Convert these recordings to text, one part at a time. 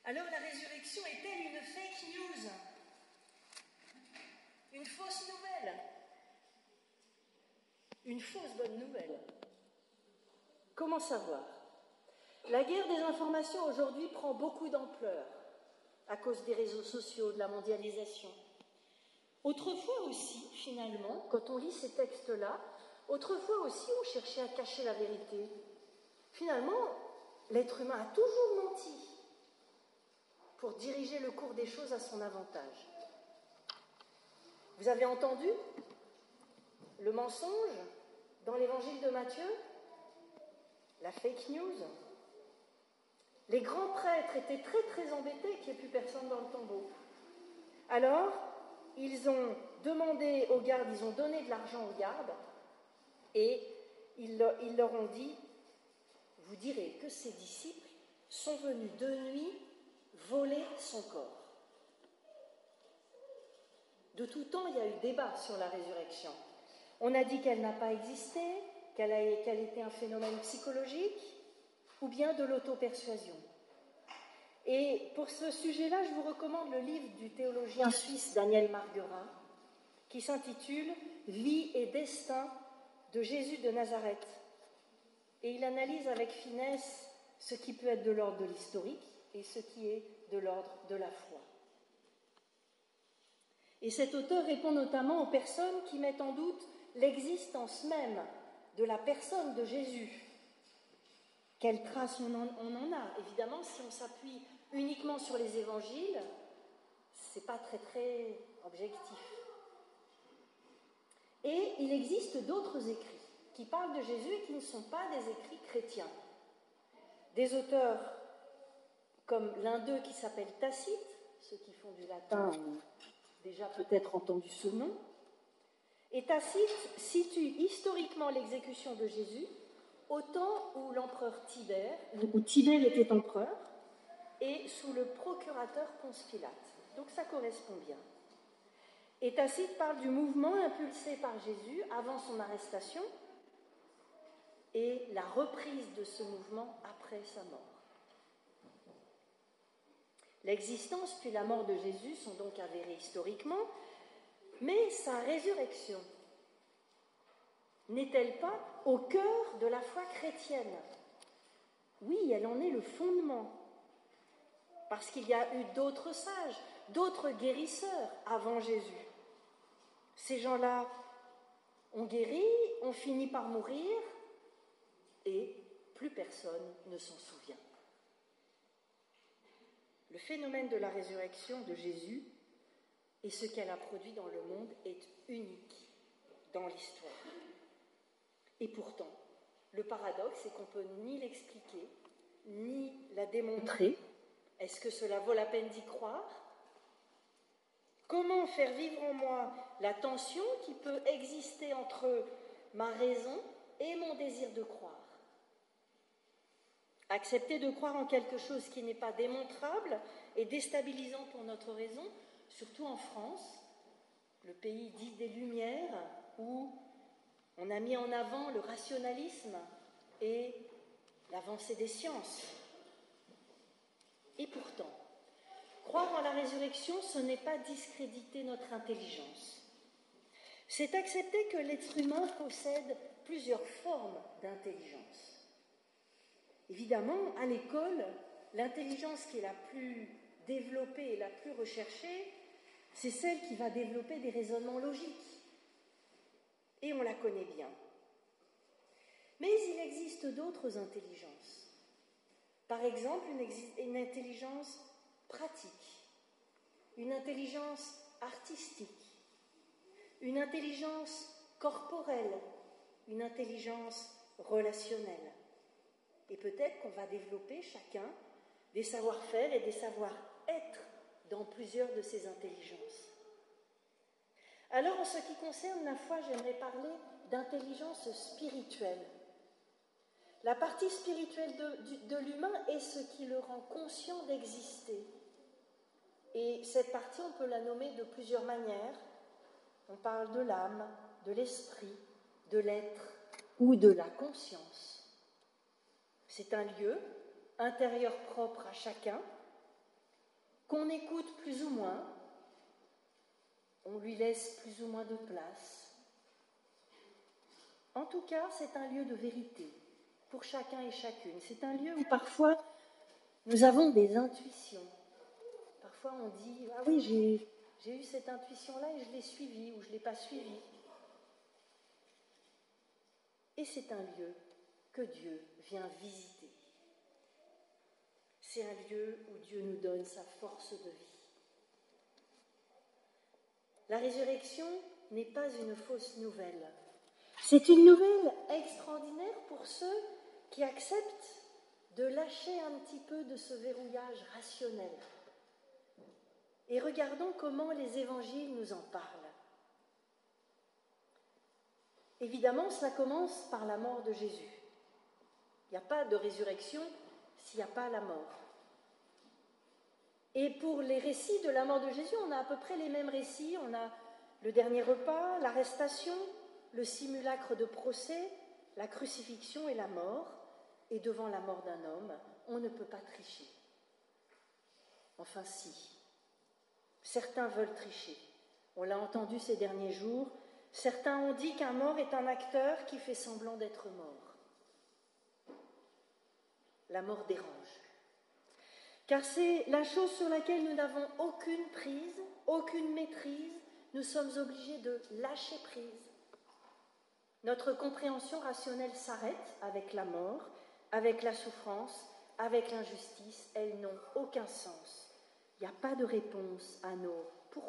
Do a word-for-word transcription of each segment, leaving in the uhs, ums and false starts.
Alors la résurrection est-elle une fake news? Une fausse nouvelle? Une fausse bonne nouvelle? Comment savoir? La guerre des informations aujourd'hui prend beaucoup d'ampleur à cause des réseaux sociaux, de la mondialisation. Autrefois aussi, finalement, quand on lit ces textes-là, autrefois aussi on cherchait à cacher la vérité. Finalement, l'être humain a toujours menti pour diriger le cours des choses à son avantage. Vous avez entendu le mensonge dans l'évangile de Matthieu? La fake news? Les grands prêtres étaient très très embêtés qu'il n'y ait plus personne dans le tombeau. Alors, ils ont demandé aux gardes, ils ont donné de l'argent aux gardes et ils, ils leur ont dit, vous direz que ces disciples sont venus de nuit voler son corps. De tout temps, il y a eu débat sur la résurrection. On a dit qu'elle n'a pas existé, qu'elle, a, qu'elle était un phénomène psychologique, ou bien de l'auto-persuasion. Et pour ce sujet-là, je vous recommande le livre du théologien suisse Daniel Marguerin, qui s'intitule « Vie et destin de Jésus de Nazareth ». Et il analyse avec finesse ce qui peut être de l'ordre de l'historique et ce qui est de l'ordre de la foi. Et cet auteur répond notamment aux personnes qui mettent en doute l'existence même de la personne de Jésus. Quelle trace on en, on en a? Évidemment, si on s'appuie uniquement sur les évangiles, ce n'est pas très très objectif. Et il existe d'autres écrits qui parlent de Jésus et qui ne sont pas des écrits chrétiens. Des auteurs comme l'un d'eux qui s'appelle Tacite, ceux qui font du latin ont déjà peut-être entendu ce nom, et Tacite situe historiquement l'exécution de Jésus au temps où l'empereur Tibère, où Tibère était empereur, et sous le procurateur Ponce Pilate. Donc ça correspond bien. Et Tacite parle du mouvement impulsé par Jésus avant son arrestation et la reprise de ce mouvement après sa mort. L'existence puis la mort de Jésus sont donc avérées historiquement, mais sa résurrection n'est-elle pas au cœur de la foi chrétienne? Oui, elle en est le fondement, parce qu'il y a eu d'autres sages, d'autres guérisseurs avant Jésus. Ces gens-là ont guéri, ont fini par mourir, et plus personne ne s'en souvient. Le phénomène de la résurrection de Jésus et ce qu'elle a produit dans le monde est unique dans l'histoire. Et pourtant, le paradoxe, c'est qu'on ne peut ni l'expliquer, ni la démontrer. Est-ce que cela vaut la peine d'y croire? Comment faire vivre en moi la tension qui peut exister entre ma raison et mon désir de croire? Accepter de croire en quelque chose qui n'est pas démontrable est déstabilisant pour notre raison, surtout en France, le pays dit des Lumières, où on a mis en avant le rationalisme et l'avancée des sciences. Et pourtant, croire en la résurrection, ce n'est pas discréditer notre intelligence. C'est accepter que l'être humain possède plusieurs formes d'intelligence. Évidemment, à l'école, l'intelligence qui est la plus développée et la plus recherchée, c'est celle qui va développer des raisonnements logiques. Et on la connaît bien. Mais il existe d'autres intelligences. Par exemple, une, exi- une intelligence pratique, une intelligence artistique, une intelligence corporelle, une intelligence relationnelle. Et peut-être qu'on va développer chacun des savoir-faire et des savoir-être dans plusieurs de ces intelligences. Alors, en ce qui concerne la foi, j'aimerais parler d'intelligence spirituelle. La partie spirituelle de, de l'humain est ce qui le rend conscient d'exister. Et cette partie, on peut la nommer de plusieurs manières. On parle de l'âme, de l'esprit, de l'être ou de la conscience. C'est un lieu intérieur propre à chacun qu'on écoute plus ou moins, on lui laisse plus ou moins de place. En tout cas, c'est un lieu de vérité pour chacun et chacune. C'est un lieu où parfois nous avons des intuitions. Parfois on dit « Ah oui, j'ai, j'ai eu cette intuition-là et je l'ai suivie ou je ne l'ai pas suivie. » Et c'est un lieu que Dieu vient visiter. C'est un lieu où Dieu nous donne sa force de vie. La résurrection n'est pas une fausse nouvelle. C'est une nouvelle extraordinaire pour ceux qui acceptent de lâcher un petit peu de ce verrouillage rationnel. Et regardons comment les évangiles nous en parlent. Évidemment, cela commence par la mort de Jésus. Il n'y a pas de résurrection s'il n'y a pas la mort. Et pour les récits de la mort de Jésus, on a à peu près les mêmes récits. On a le dernier repas, l'arrestation, le simulacre de procès, la crucifixion et la mort. Et devant la mort d'un homme, on ne peut pas tricher. Enfin si, certains veulent tricher. On l'a entendu ces derniers jours. Certains ont dit qu'un mort est un acteur qui fait semblant d'être mort. La mort dérange. Car c'est la chose sur laquelle nous n'avons aucune prise, aucune maîtrise. Nous sommes obligés de lâcher prise. Notre compréhension rationnelle s'arrête avec la mort, avec la souffrance, avec l'injustice. Elles n'ont aucun sens. Il n'y a pas de réponse à nos « pourquoi ».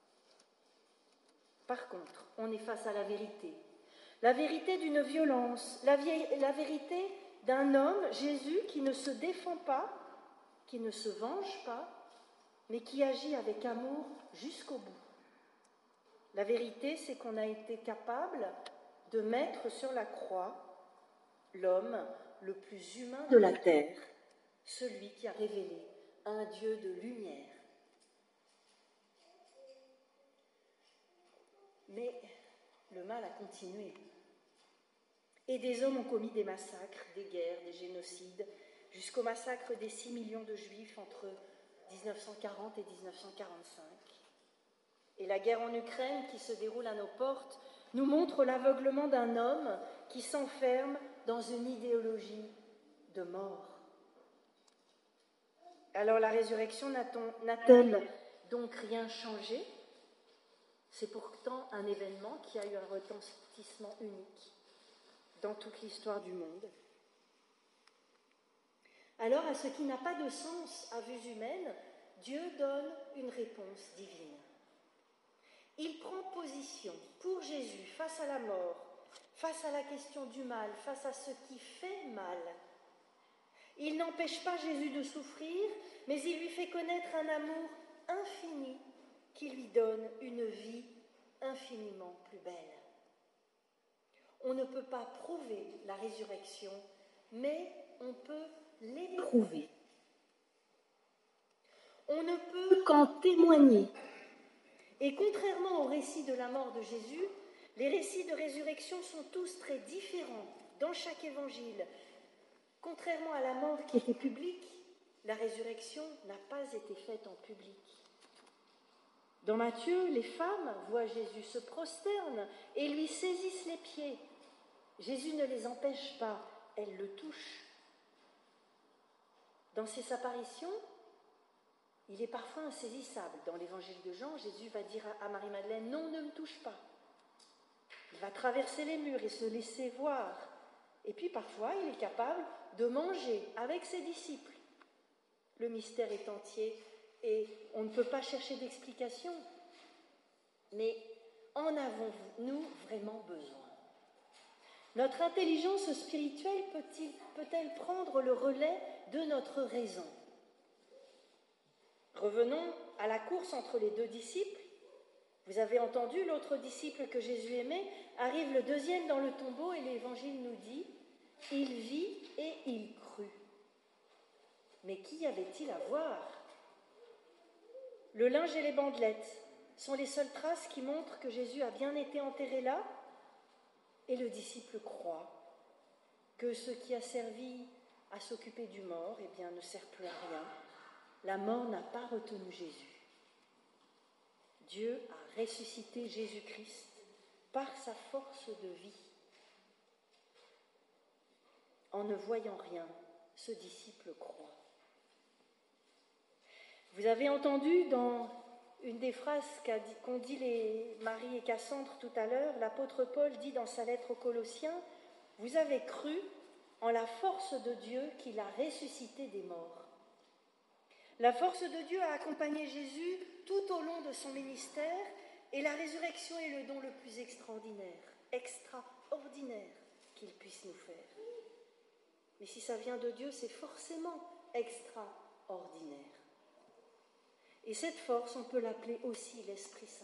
Par contre, on est face à la vérité. La vérité d'une violence, la, vie- la vérité d'un homme, Jésus, qui ne se défend pas, qui ne se venge pas, mais qui agit avec amour jusqu'au bout. La vérité, c'est qu'on a été capable de mettre sur la croix l'homme le plus humain de la terre, celui qui a révélé un Dieu de lumière. Mais le mal a continué. Et des hommes ont commis des massacres, des guerres, des génocides, jusqu'au massacre des six millions de Juifs entre dix-neuf cent quarante et dix-neuf cent quarante-cinq. Et la guerre en Ukraine qui se déroule à nos portes nous montre l'aveuglement d'un homme qui s'enferme dans une idéologie de mort. Alors la résurrection n'a-t-elle donc rien changé ? C'est pourtant un événement qui a eu un retentissement unique dans toute l'histoire du monde. Alors, à ce qui n'a pas de sens à vue humaine, Dieu donne une réponse divine. Il prend position pour Jésus face à la mort, face à la question du mal, face à ce qui fait mal. Il n'empêche pas Jésus de souffrir, mais il lui fait connaître un amour infini qui lui donne une vie infiniment plus belle. On ne peut pas prouver la résurrection, mais on peut l'éprouver. On ne peut qu'en témoigner. Et contrairement au récit de la mort de Jésus, les récits de résurrection sont tous très différents dans chaque évangile. Contrairement à la mort qui était publique, la résurrection n'a pas été faite en public. Dans Matthieu, les femmes voient Jésus, se prosternent et lui saisissent les pieds. Jésus ne les empêche pas, elles le touchent. Dans ses apparitions, il est parfois insaisissable. Dans l'évangile de Jean, Jésus va dire à Marie-Madeleine « Non, ne me touche pas ». Il va traverser les murs et se laisser voir. Et puis parfois, il est capable de manger avec ses disciples. Le mystère est entier et on ne peut pas chercher d'explication. Mais en avons-nous vraiment besoin ? Notre intelligence spirituelle peut-il, peut-elle prendre le relais de notre raison ? Revenons à la course entre les deux disciples. Vous avez entendu, l'autre disciple que Jésus aimait arrive le deuxième dans le tombeau et l'Évangile nous dit « Il vit et il crut ». Mais qu'y avait-il à voir ? Le linge et les bandelettes sont les seules traces qui montrent que Jésus a bien été enterré là, et le disciple croit que ce qui a servi à s'occuper du mort, eh bien, ne sert plus à rien. La mort n'a pas retenu Jésus. Dieu a ressuscité Jésus-Christ par sa force de vie. En ne voyant rien, ce disciple croit. Vous avez entendu dans une des phrases qu'ont dit les Marie et Cassandre tout à l'heure, l'apôtre Paul dit dans sa lettre aux Colossiens, « Vous avez cru en la force de Dieu qui l'a ressuscité des morts. » La force de Dieu a accompagné Jésus tout au long de son ministère et la résurrection est le don le plus extraordinaire, extraordinaire qu'il puisse nous faire. Mais si ça vient de Dieu, c'est forcément extraordinaire. Et cette force, on peut l'appeler aussi l'Esprit Saint.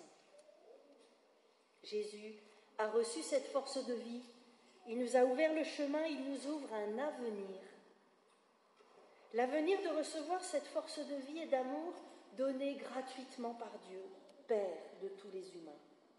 Jésus a reçu cette force de vie, il nous a ouvert le chemin, il nous ouvre un avenir. L'avenir de recevoir cette force de vie et d'amour donnée gratuitement par Dieu, Père de tous les humains.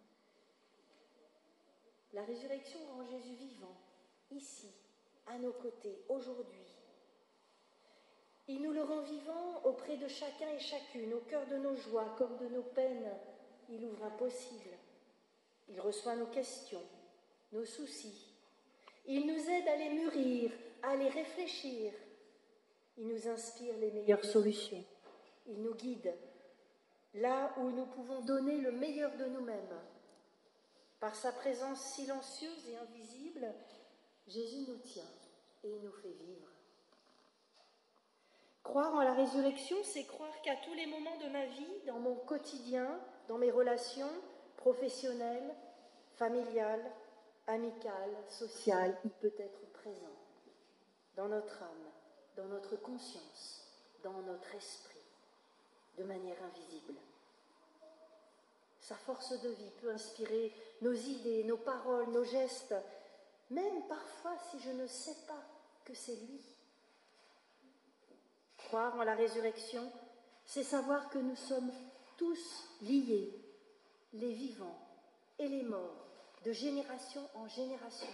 La résurrection rend Jésus vivant, ici, à nos côtés, aujourd'hui. Il nous le rend vivant auprès de chacun et chacune, au cœur de nos joies comme de nos peines. Il ouvre un possible. Il reçoit nos questions, nos soucis. Il nous aide à les mûrir, à les réfléchir. Il nous inspire les meilleures solutions. Il nous guide là où nous pouvons donner le meilleur de nous-mêmes. Par sa présence silencieuse et invisible, Jésus nous tient et nous fait vivre. Croire en la résurrection, c'est croire qu'à tous les moments de ma vie, dans mon quotidien, dans mes relations professionnelles, familiales, amicales, sociales, il peut être présent dans notre âme, dans notre conscience, dans notre esprit, de manière invisible. Sa force de vie peut inspirer nos idées, nos paroles, nos gestes, même parfois si je ne sais pas que c'est lui. Croire en la résurrection, c'est savoir que nous sommes tous liés, les vivants et les morts, de génération en génération.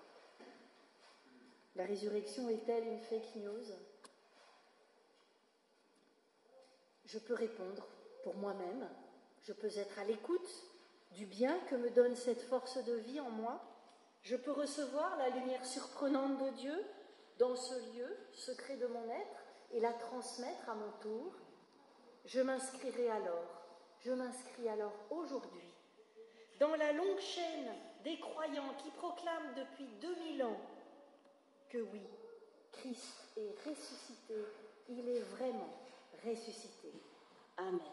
La résurrection est-elle une fake news ? Je peux répondre pour moi-même, je peux être à l'écoute du bien que me donne cette force de vie en moi, je peux recevoir la lumière surprenante de Dieu dans ce lieu secret de mon être et la transmettre à mon tour. Je m'inscrirai alors, je m'inscris alors aujourd'hui dans la longue chaîne des croyants qui proclament depuis deux mille ans que oui, Christ est ressuscité, il est vraiment ressuscité. Amen.